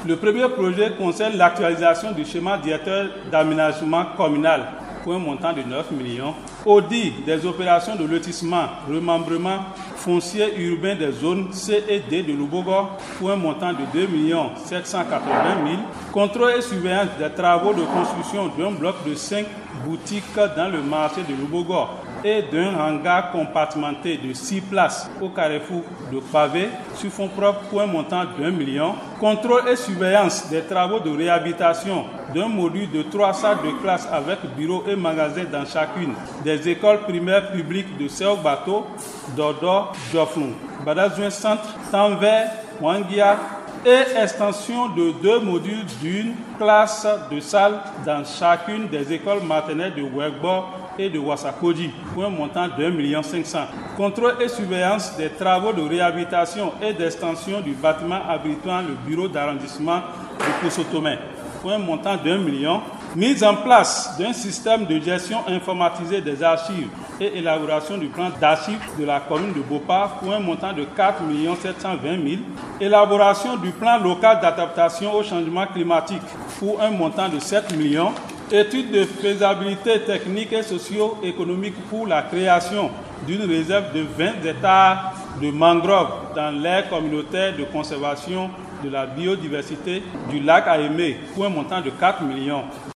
Le premier projet concerne l'actualisation du schéma directeur d'aménagement communal pour un montant de 9 millions. Audit des opérations de lotissement, remembrement foncier urbain des zones C et D de Loubogo pour un montant de 2 780 000. Contrôle et surveillance des travaux de construction d'un bloc de 5 boutiques dans le marché de Loubogo et d'un hangar compartimenté de 6 places au carrefour de Pavé sur fonds propres pour un montant d'1 million. Contrôle et surveillance des travaux de réhabilitation d'un module de 3 salles de classe avec bureau et magasin dans chacune des écoles primaires publiques de Séoul Bateau, Dodo, Joflon, Badazouin Centre, Tanvers, Wangia et extension de 2 modules d'une classe de salle dans chacune des écoles maternelles de Wegbo et de Wassakoji pour un montant d'1 500 000. Contrôle et surveillance des travaux de réhabilitation et d'extension du bâtiment abritant le bureau d'arrondissement de Kosotomé pour un montant d'1 million. Mise en place d'un système de gestion informatisé des archives et élaboration du plan d'archives de la commune de Bopa pour un montant de 4 720 000. Élaboration du plan local d'adaptation au changement climatique pour un montant de 7 millions. Étude de faisabilité technique et socio-économique pour la création d'une réserve de 20 hectares de mangroves dans l'aire communautaire de conservation de la biodiversité du lac Aémé pour un montant de 4 millions.